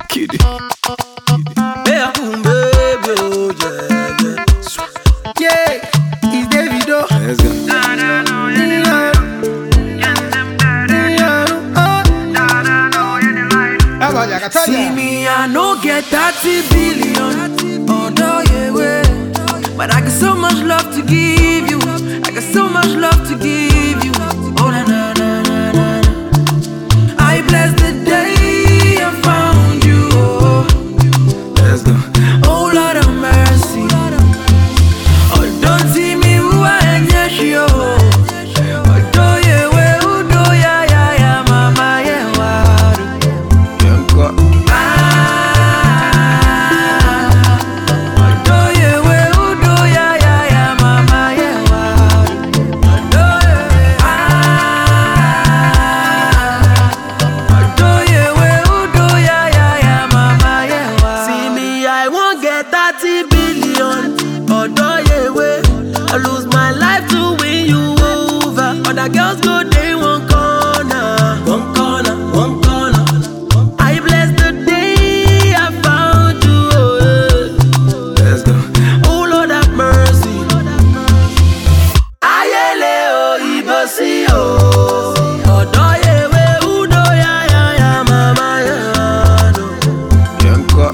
Kid it. Yeah, boom, baby, oh, yeah. Yeah, it's Davido. Let's go. See me, I no get 30 billion. Although yeah, way. But I got so much love to give you. I got so much love to give you. Oh, na na na na na. I bless the day I found you. Oh, Let's go. oh Lord of mercy. Oh, don't see me who I am, yes, yo. Although yeah, way, who do ya, ya, ya, mama, yeah, waru. Young God. I lose my life to win you over. Other girls go, they one corner, one corner, one corner. I bless the day I found you. Oh, Let's go. oh Lord have mercy. Ayele o ibosi o. Odo yewe udo ya ya ya mama ya do. Young God.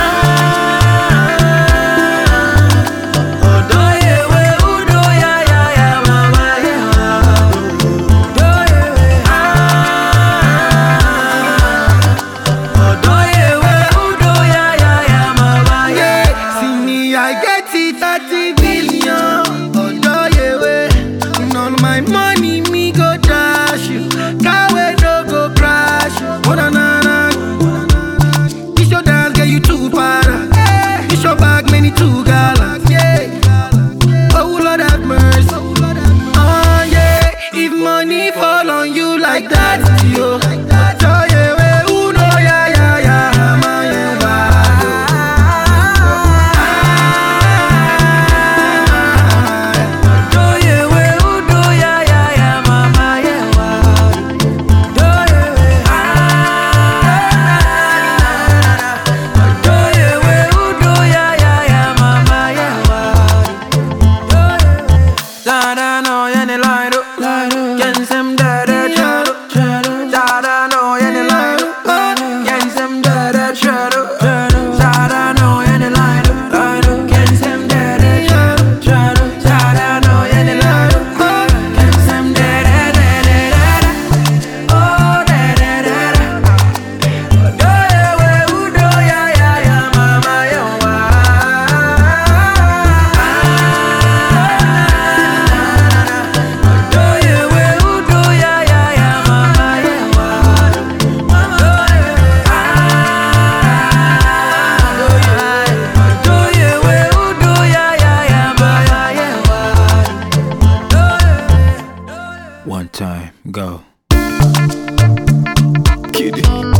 Money me go dash you, car way no go crash you. Oh na na na, this your dance get you too para. This your bag many too gallant. Yeah, oh Lord have mercy. Oh yeah, if money fall on you like that, yo. Oh yeah, we uno ya ya ya, man you bad. One time, go. Kid it.